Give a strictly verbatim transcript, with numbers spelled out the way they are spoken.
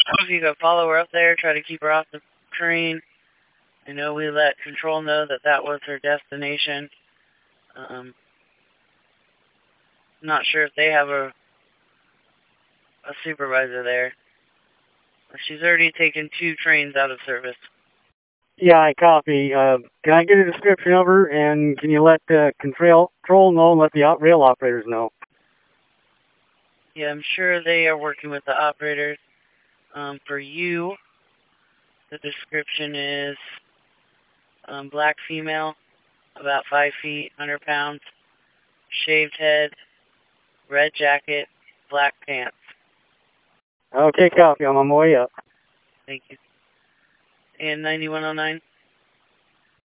If you could follow her up there, try to keep her off the train. I know we let control know that that was her destination. Um, not sure if they have a a supervisor there. She's already taken two trains out of service. Yeah, I copy. Uh, can I get a description of her, and can you let uh, control, control know and let the op rail operators know? Yeah, I'm sure they are working with the operators. Um, for you, the description is um, black female, about five feet, one hundred pounds, shaved head, red jacket, black pants. Okay, copy. I'm on my way up. Thank you. And ninety-one oh nine?